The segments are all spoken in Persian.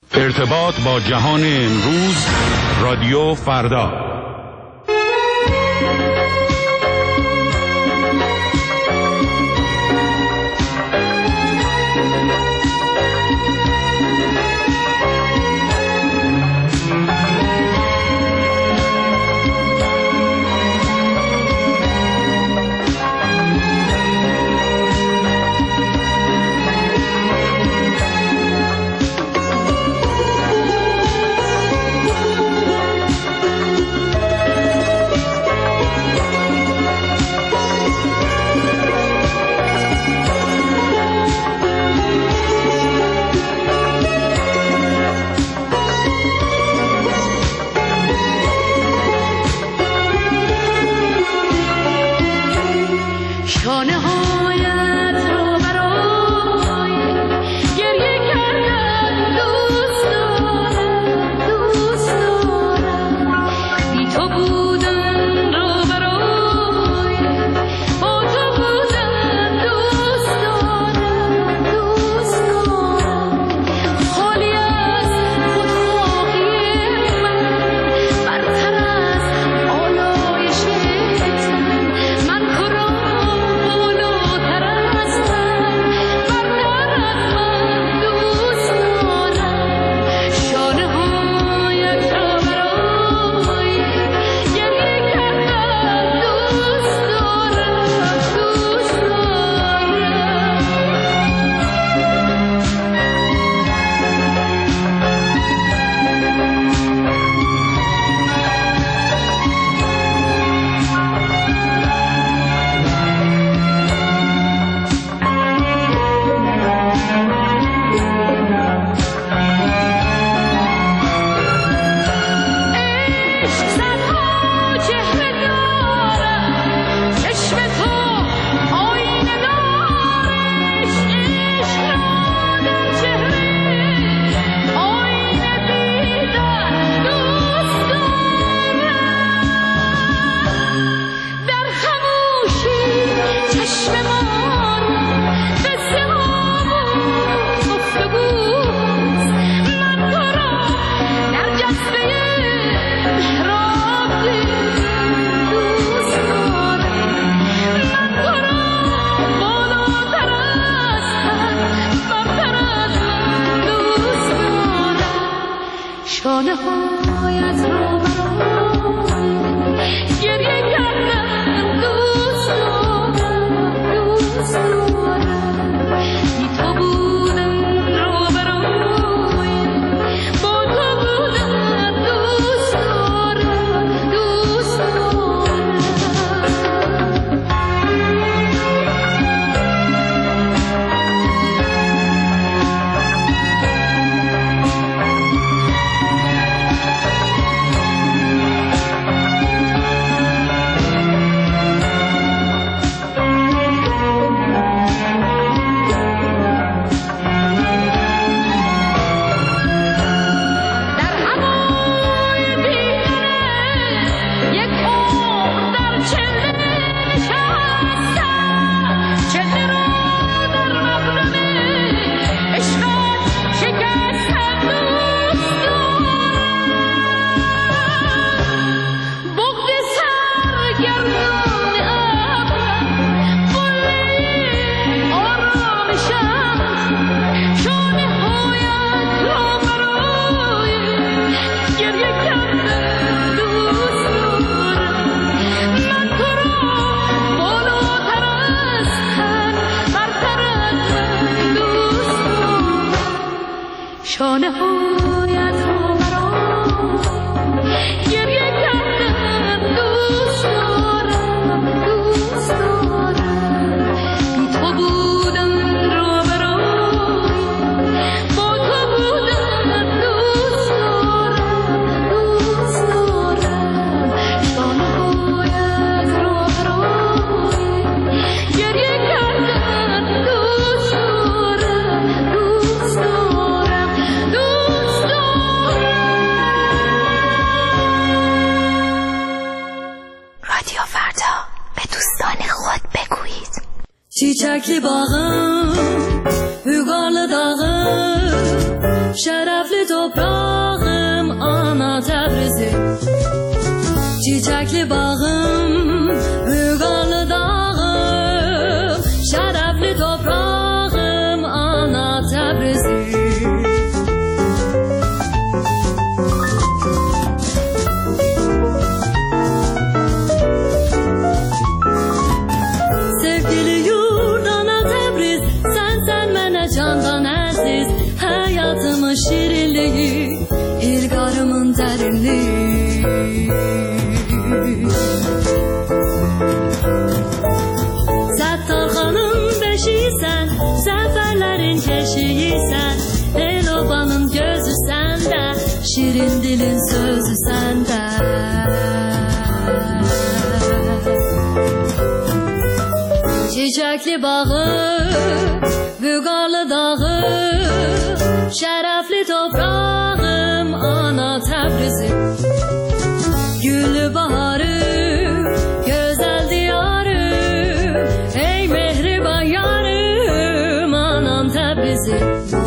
ارتباط با جهان امروز، رادیو فردا. Çiçekli bağım, hügarlı dağım, şerefli doğum. toprağım ana Təbrizim, çiçəkli bağım, vüqarlı dağım, şərəfli toprağım ana Təbrizim. Sevgili yurt ana Təbriz, sən mənə candan əziz, həyatımın şirinliyi, ilqarımın dərinliyi. Səttarxanın beşiyisən, zəfərlərin keşiyisən, el-obanın gözü səndə, şirin dilin sözü səndə. Çiçəkli bağı, vüqarlı dağı, şərəfli toprağım ana Təbrizim, güllü baharı, gözəl diyarı, ey mehriban yarım anam Təbrizim.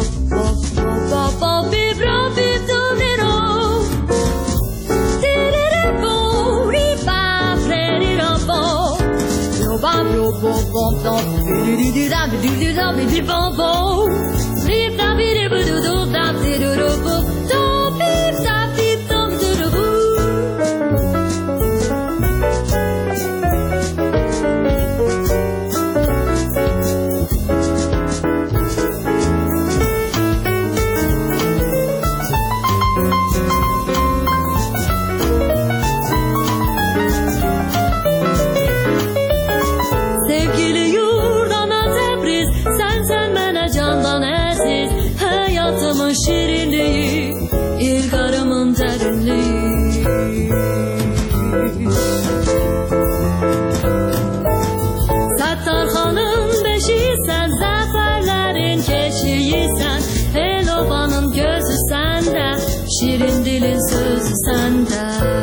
Şirinliği, ilqarımın dərinliyi. Səttarxanın beşiyisən, zəfərlərin keşiyisən, el-obanın gözü səndə, şirin dilin sözü səndə.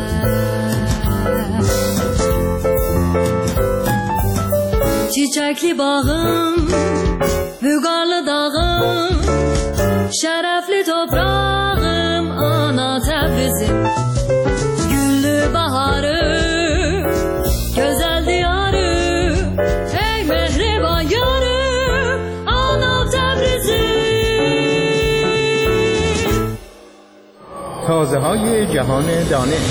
Çiçəkli bağım, vüqarlı dağım, şərəfli toprağım ana Təbrizim, güllü baharı, gözəl diyarı, ey mehriban yarım ana Təbrizim. تازه‌های جهان دانش.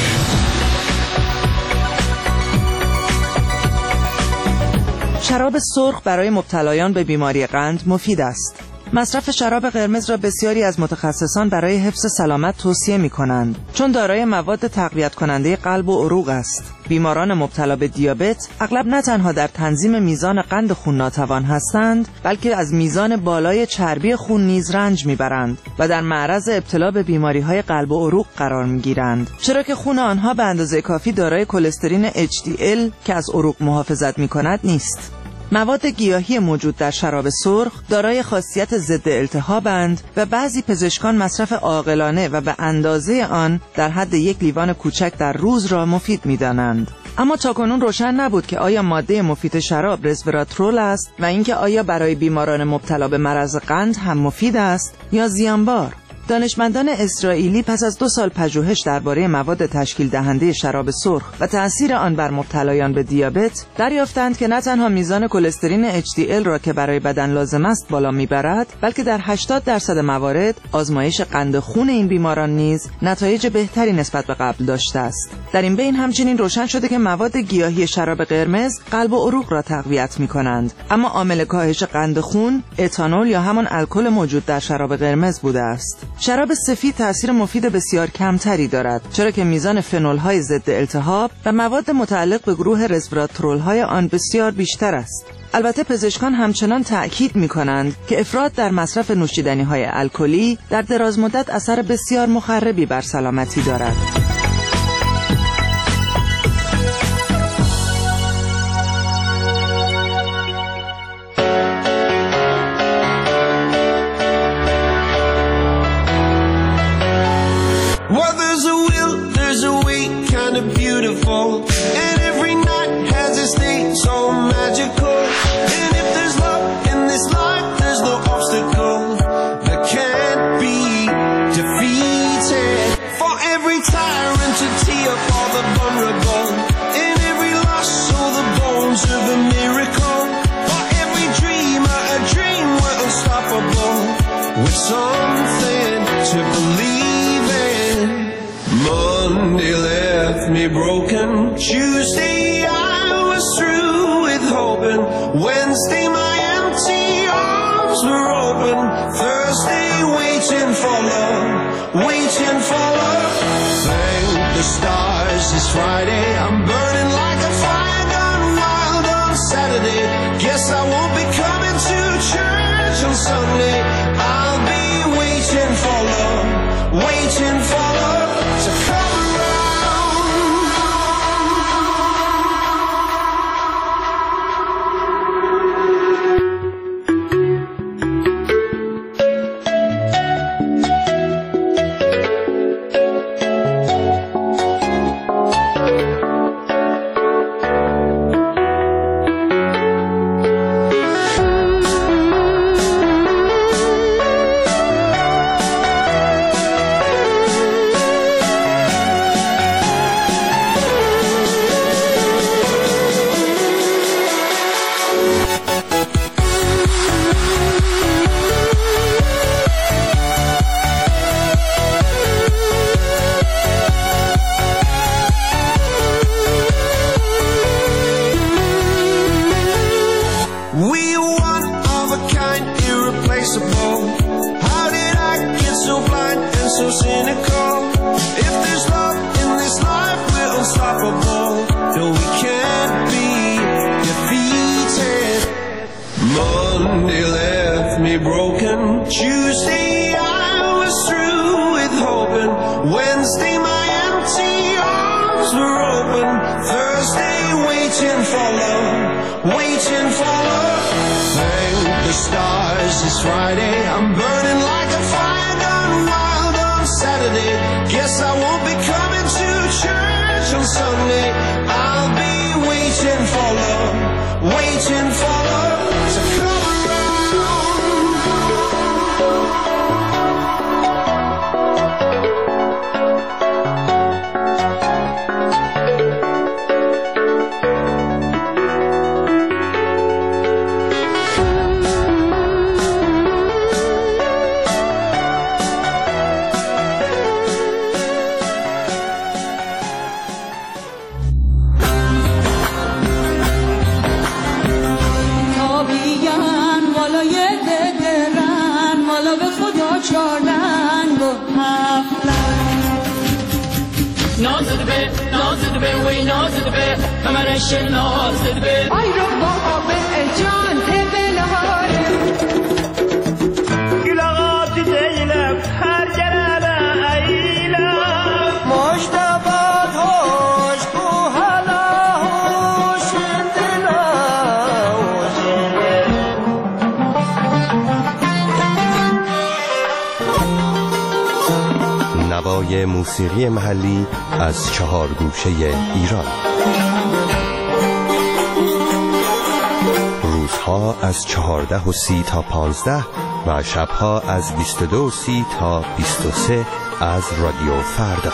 شراب سرخ برای مبتلایان به بیماری قند مفید است. مصرف شراب قرمز را بسیاری از متخصصان برای حفظ سلامت توصیه می‌کنند، چون دارای مواد تقویت کننده قلب و عروق است. بیماران مبتلا به دیابت اغلب نه تنها در تنظیم میزان قند خون ناتوان هستند، بلکه از میزان بالای چربی خون نیز رنج میبرند و در معرض ابتلا به بیماری‌های قلب و عروق قرار میگیرند، چرا که خون آنها به اندازه کافی دارای کلسترین HDL که از عروق محافظت می‌کند نیست. مواد گیاهی موجود در شراب سرخ دارای خاصیت ضد التهابند و بعضی پزشکان مصرف عاقلانه و به اندازه آن در حد یک لیوان کوچک در روز را مفید می‌دانند. اما تاکنون روشن نبود که آیا ماده مفید شراب رزوراترول است و اینکه آیا برای بیماران مبتلا به مرض قند هم مفید است یا زیانبار. دانشمندان اسرائیلی پس از 2 سال پژوهش درباره مواد تشکیل دهنده شراب سرخ و تأثیر آن بر مبتلایان به دیابت دریافتند که نه تنها میزان کلسترین HDL را که برای بدن لازم است بالا میبرد، بلکه در 80% موارد آزمایش قند خون این بیماران نیز نتایج بهتری نسبت به قبل داشته است. در این بین همچنین روشن شده که مواد گیاهی شراب قرمز قلب و عروق را تقویت می‌کنند، اما عامل کاهش قند خون اتانول یا همان الکل موجود در شراب قرمز بوده است. شراب سفید تأثیر مفید بسیار کمتری دارد، چرا که میزان فنول‌های ضد التهاب و مواد متعلق به گروه رزوراترول‌های آن بسیار بیشتر است. البته پزشکان همچنان تأکید می‌کنند که افراط در مصرف نوشیدنی‌های الکلی در دراز مدت اثر بسیار مخربی بر سلامتی دارد. Well, there's a will, there's a way, kind of beautiful, and every night has its day so magical. And if there's love in this life, there's no obstacle that can't be defeated. something to believe in. Monday left me broken. Tuesday I was through with hoping. Wednesday my empty arms were open. Thursday waiting for love, waiting for love. Thank the stars it's Friday. I'm burning like a fire gone wild on Saturday. Guess I won't be coming to church on Sunday. I'll be waiting for love, waiting for love to come نوای موسیقی محلی از 4 گوشه ایران. روزها از 14:30 تا 15 و شبها از 22:30 تا 23 از رادیو فردا.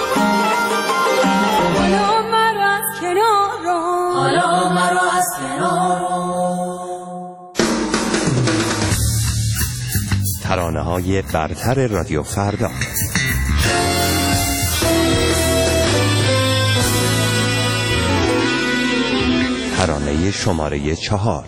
حالا مرا از کنار رو، حالا مرا از کنار رو. ترانه‌های برتر رادیو فردا. ترانه شماره 4.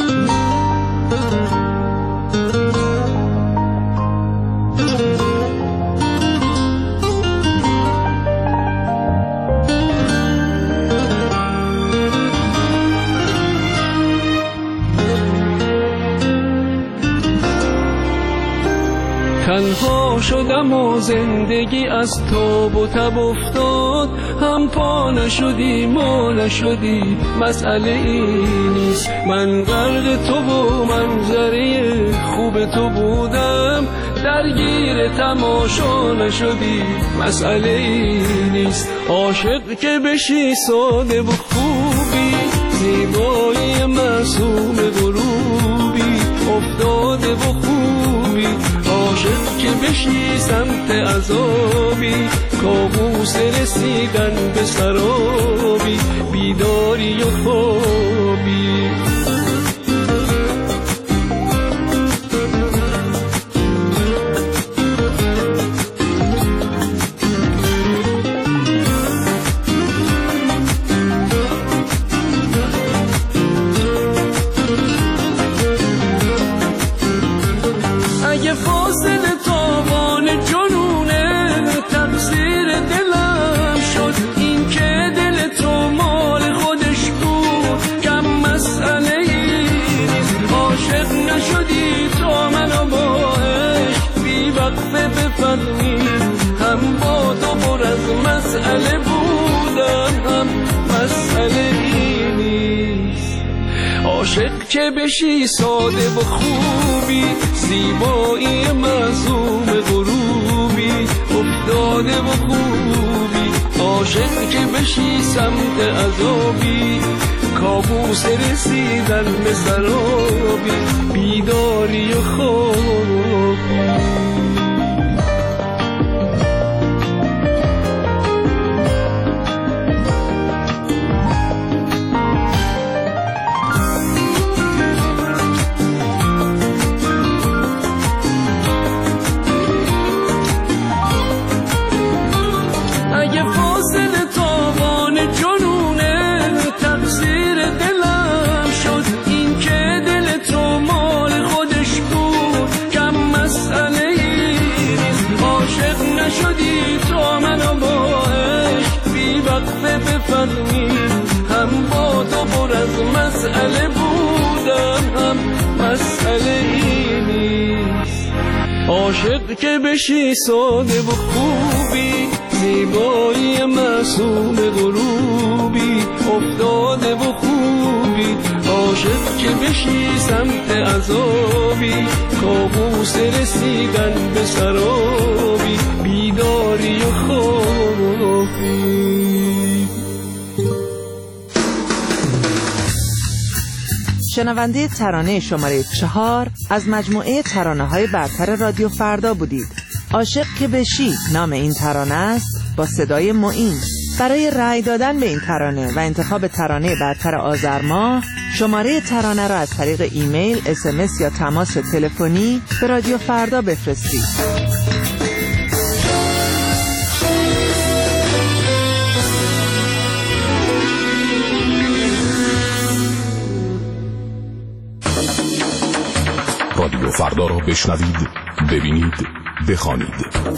تنها شدم و زندگی از تاب و تب افتاد، هم پا نشدی ما نشدی، مسئله ای نیست. من غرق تو و منظره خوب تو بودم، درگیر تماشا نشدی، مسئله ای نیست. عاشق که بشی ساده و خوبی، زیبایی معصوم غروبی، افتاده و خوبی. عاشق که بشی سمت عذابی، کابوس رسیدن به سرابی، بیداری و خوابی. عاشق که بشی ساده و خوبی، زیبایی معصوم غروبی، افتاده و خوبی. عاشق که بشی سمت عذابی، کابوس رسیدن به سرابی، بیداری و خوابی. هم با تو پر از مسئله بودم، هم مسئله ای نیست. عاشق که بشی ساده و خوبی، زیبایی معصوم غروبی، افتاده و خوبی. عاشق که بشی سمت عذابی، کابوس رسیدن به سرابی، بیداری و خوابی. شنونده ترانه شماره 4 از مجموعه ترانه‌های برتر رادیو فردا بودید. عاشق که بشی نام این ترانه است، با صدای معین. برای رأی دادن به این ترانه و انتخاب ترانه برتر آذر ماه، شماره ترانه را از طریق ایمیل، SMS یا تماس تلفنی به رادیو فردا بفرستید. رادیو فردا را بشنوید، ببینید، بخوانید.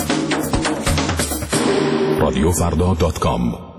radiofrda.com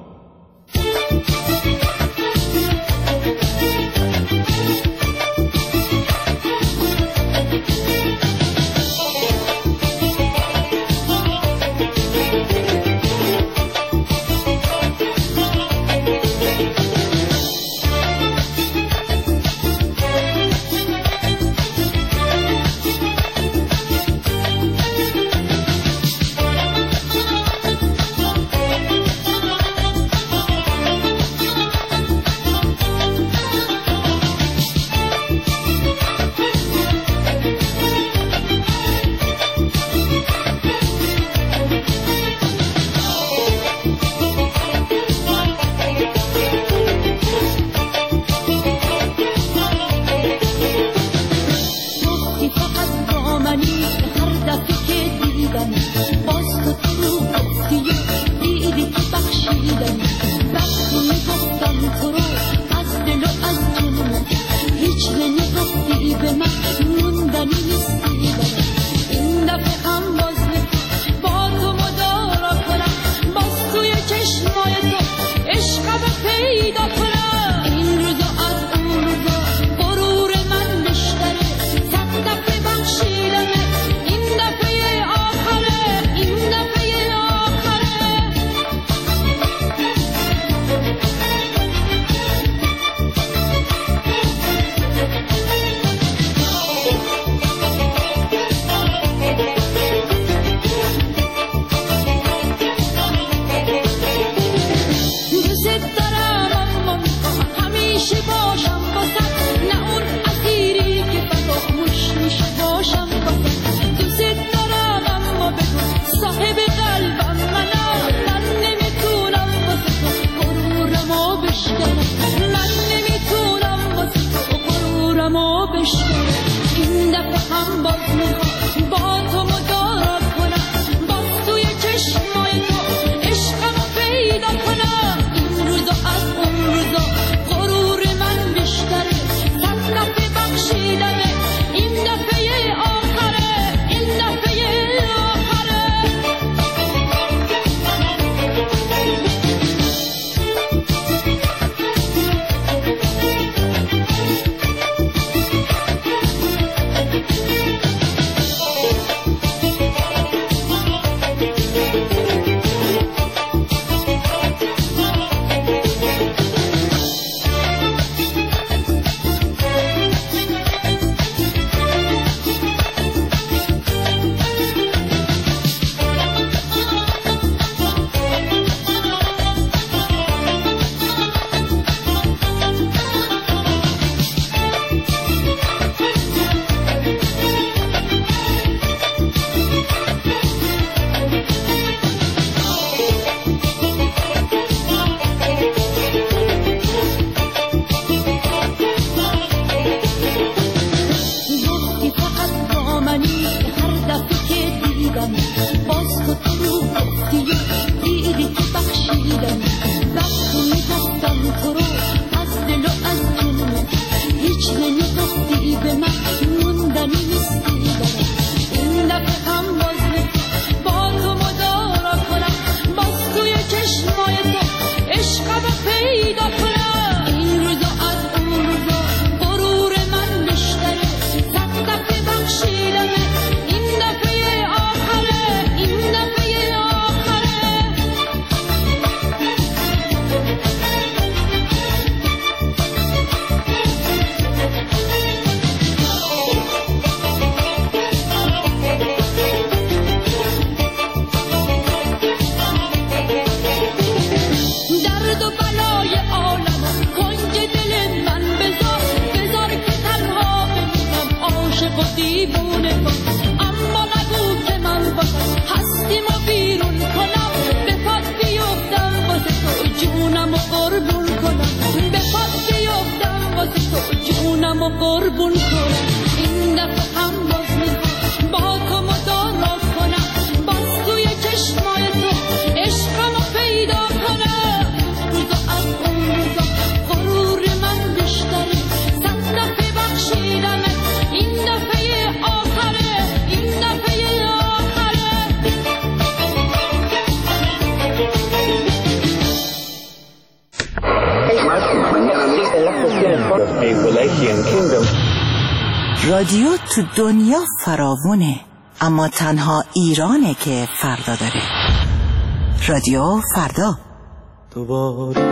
رادیو تو دنیا فراوونه، اما تنها ایرانه که فردا داره. رادیو فردا. دوباره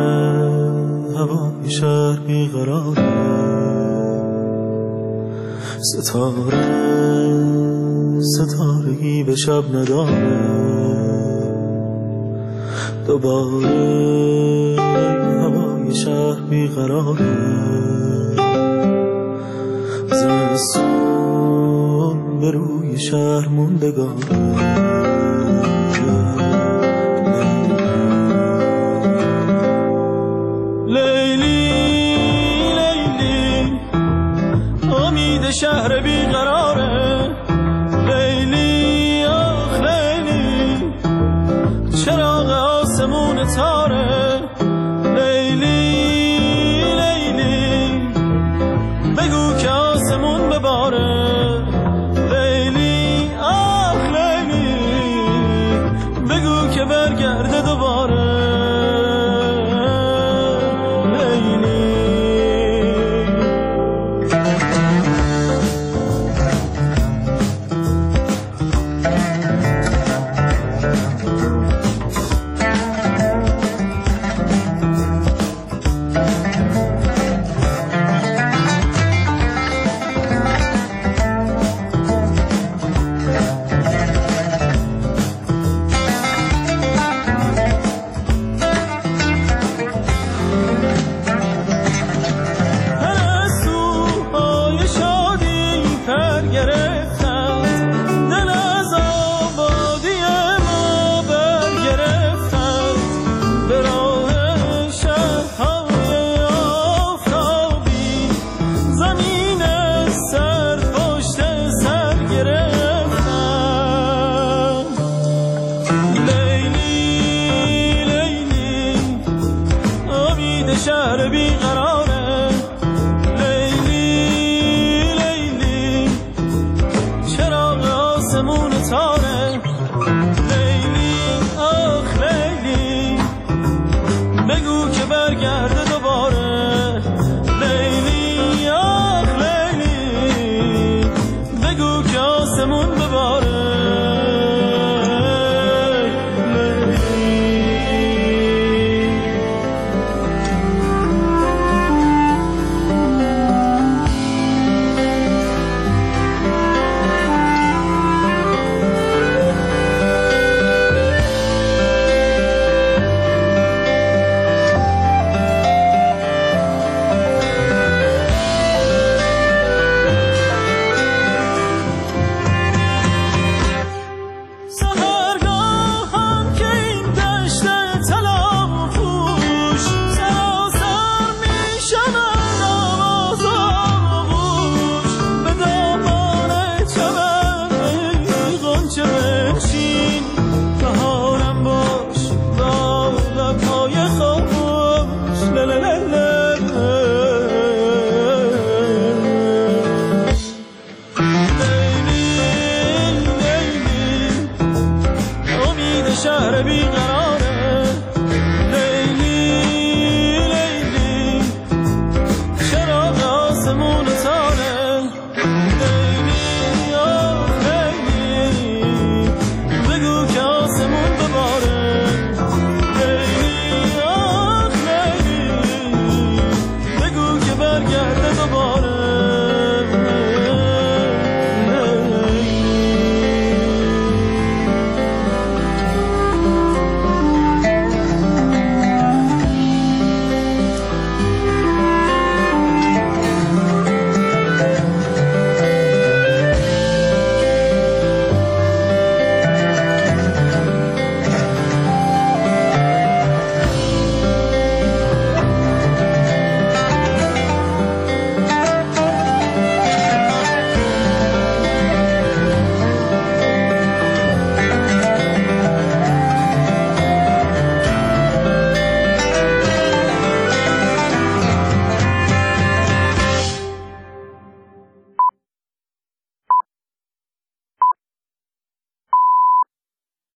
هوای شهر بیقراره، ستارگی به شب نداره. دوباره هوای شهر بیقراره، زمستون به روی شهر موندگاره. شهر بیقراره، لیلی آخ لیلی، چراغ آسمون تاره. لیلی لیلی، بگو که آسمون بباره. لیلی آخ لیلی، بگو که برگرده دوباره. شهر بیقراره، لیلی لیلی، چراغ آسمون تاره. لیلی آخ لیلی، بگو که برگرده دوباره. لیلی آخ لیلی، بگو که آسمون بباره. شهر بیقرار